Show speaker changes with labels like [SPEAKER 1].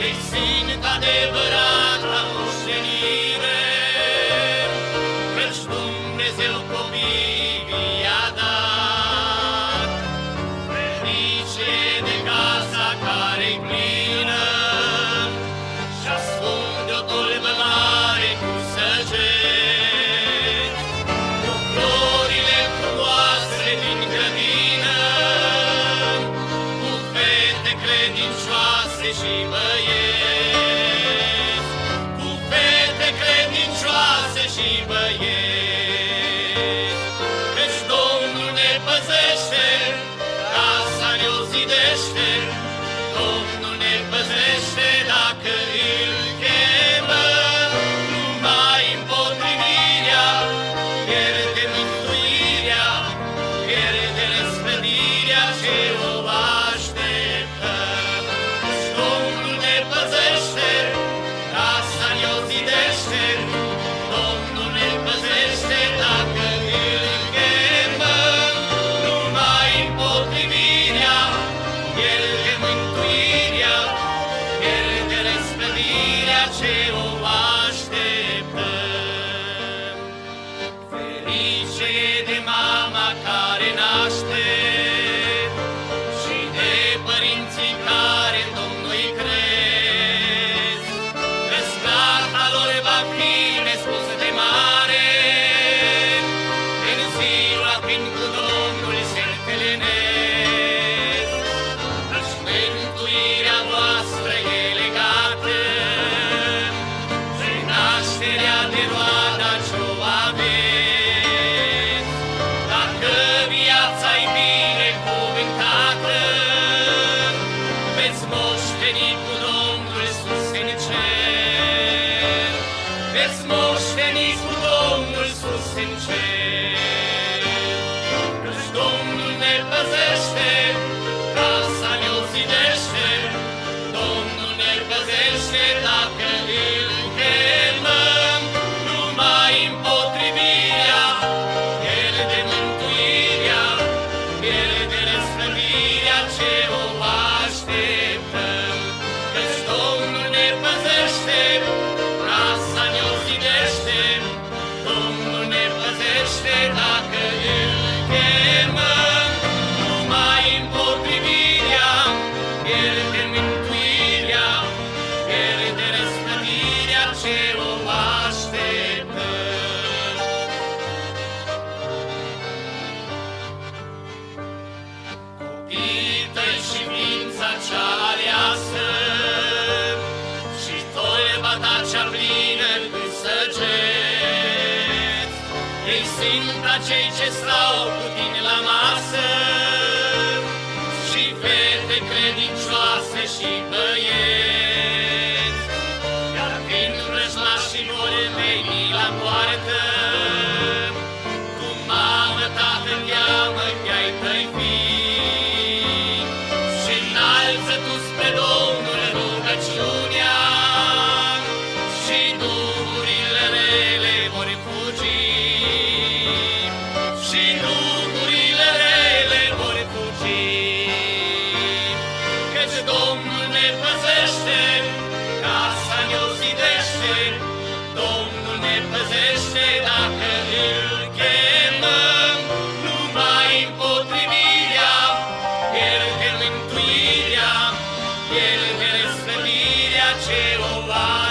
[SPEAKER 1] simt adevărata moștenire, căci Dumnezeu copiii i-a dat. Ferice de casa care-i plină și ascunde o tolbă mare cu săgeți, cu florile frumoase din grădină, cu fete credincioase și băieți, cu fete credincioase și băieți. Căci Domnul ne păzește, casa ne-o zidește, Domnul ne păzește dacă îl chemăm. Numai împotrivirea pierde mântuirea, pierde răsplătirea ce o așteptăm. Căci Domnul ne păzește, casa ne-o zidește, Domnul ne păzește dacă îl chemăm. Numai împotrivirea pierde mântuirea, pierde răsplătirea ce o așteptăm. Ferice de mama care naște și de părinții care în Domnul îi cresc. Răsplata lor va fi nespus de mare în ziua când cu Domnul se întâlnesc. Căci mântuirea voastră e legată de nașterea de roada ce-o aveți. Dacă viața-i binecuvântată, veți moșteni cu Domnul sus în cer. Veți moșteni cu Domnul sus în cer. Căci Domnul ne păzește, casa ne-o zidește, Domnul ne păzește dacă îl chemăm. Numai împotrivirea pierde mântuirea, pierde răsplătirea ce o așteptăm. Căci Domnul ne păzește, casa ne-o zidește, Domnul ne păzește dacă îl chemăm. Numai împotrivirea pierde mântuirea, pierde răsplătirea ce o așteptăm. Copiii tăi și ființa cea aleasă și tolba ta cea plină cu săgeți, ei simt acei ce stau cu tine la masă, și fete credincioase și băieți. Iar când vrăjmașii vor veni la poartă, tu, mamă, tată, cheamă pe ai tăi fii și înalță tu spre Domnul rugăciunea, și duhurile rele vor fugi, și duhurile rele vor fugi. Căci Domnul ne păzește, casa ne-o zidește, Domnul ne păzește dacă îl chemăm. Numai împotrivirea pierde mântuirea, pierde răsplătirea ce o